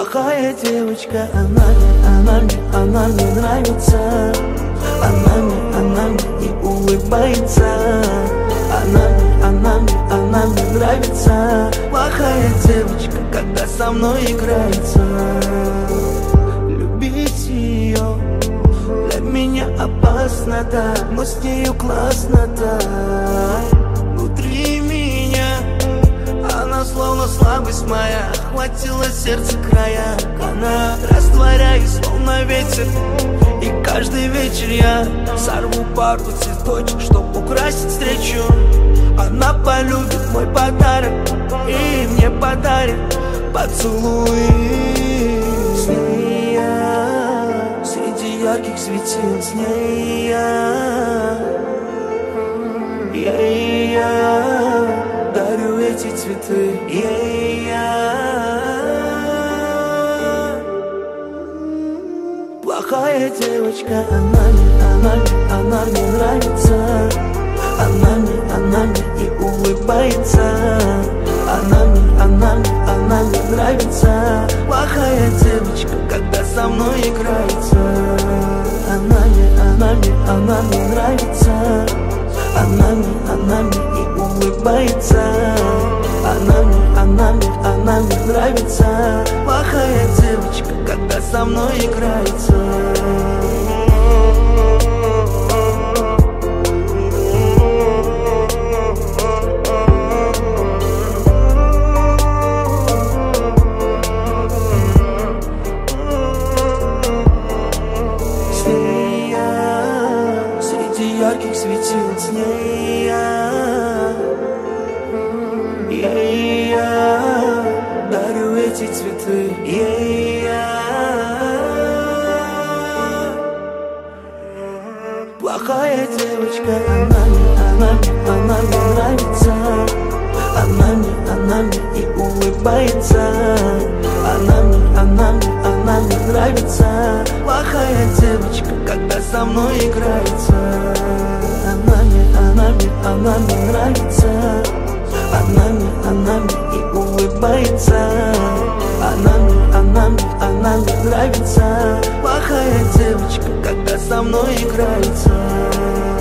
Плохая девочка, она мне нравится. Она мне и улыбается. Она мне нравится. Плохая девочка, когда со мной играется. Любить ее для меня опасно, да, но с нею классно, да. Внутри меня она словно слабость моя, охватила сердце края. Она растворяясь, словно ветер. И каждый вечер я сорву пару цветочек, чтоб украсить встречу. Она полюбит мой подарок и мне подарит поцелуй. С ней я среди ярких светил, с ней я дарю эти цветы, Плохая девочка, она мне нравится. Она мне и улыбается. Она мне нравится. Плохая девочка, когда со мной играется. Она мне нравится. Она мне и улыбается. Она мне нравится. Плохая девочка, когда со мной играется. Ярких светил, с ней я дарю эти цветы, Плохая девочка, она мне нравится. Она мне и улыбается. Она мне нравится. Плохая девочка, когда со мной играется. Она мне нравится. Она мне и улыбается. Она мне нравится. Плохая девочка, когда со мной играется.